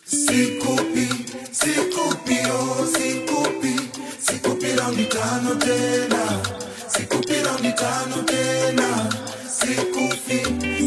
Sikupi, oh sikupi, sikupi raundi tano tena, sikupi raundi tano tena, sikufi,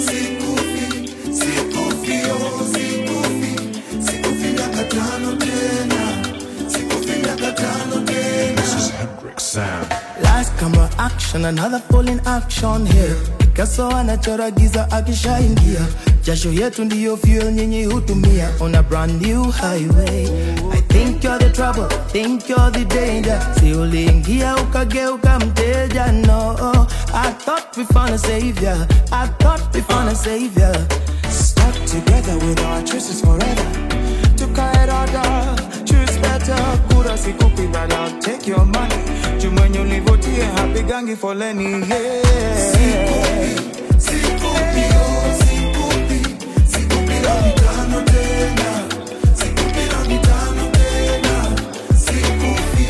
oh sikufi miaka tano tena, sikufi miaka tano tena. This is Hendrix Sound. Last camera action, another full in action here. Picasso anachora giza akishaingia. Jasho yetu ndiyo fuel nyinyi hutumia on a brand new highway. I think you're the trouble, think you're the danger. Si uliingia ukageuka mteja, no. I thought we found a savior, I thought we found a savior. Stuck together with our choices forever. Took our head order, choose better. Kura sikupi but I'll take your money. Jumwenye ulivotie happy gangi foleni, yeah. Sikupi, oh sikupi raundi tano tena, sikupi raundi tano tena, sikufi,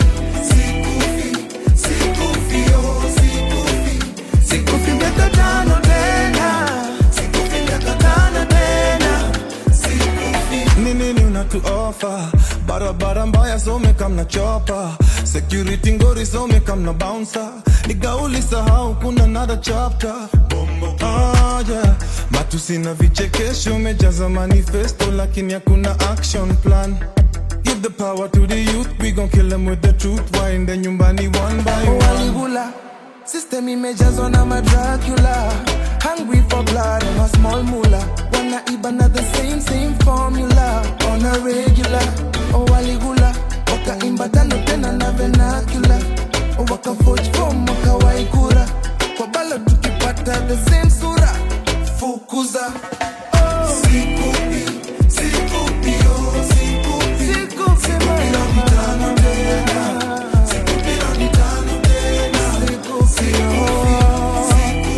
oh sikufi miaka tano tena, sikufi miaka tano tena, sikufi. Nini unatu offer? Barabara mbaya so me come na chopper. Security ngori so me come na bouncer. Nigauli sahau kuna another chapter. Yeah. Matusi na vichekesho umejaza manifesto lakini hakuna action plan. Give the power to the youth, we gon' kill them with the truth. Waende nyumbani one by one. Waligula, system imejazwa na Dracula. Hungry for blood and a small moolah. Wanna iba the same formula on a regular. Oh waligula, waka imba tano tena na vernacular. Oh waka forge from waka waikura. Kwa bala tukipata the same sura. Fukuza. Sikupi, oh sikupi, sikupi raundi tano tena, sikupi raundi tano tena, sikufi, oh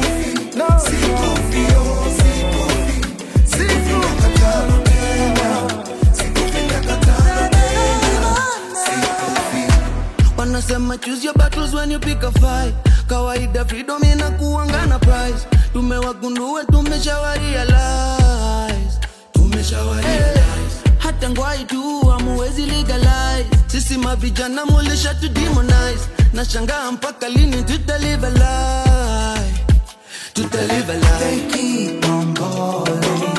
sikufi miaka tano tena, sikufi miaka tano tena, sikufi. Wanasema choose your battles when you pick a fight. Kawaida freedom inakuanga na price. Tumewagundua tumeshawarealize. Hata ngwai tu hamuwezi legalize. Sisi mavijana mulisha to demonize. Nashangaa mpaka lini tutalive a lie. They keep on calling.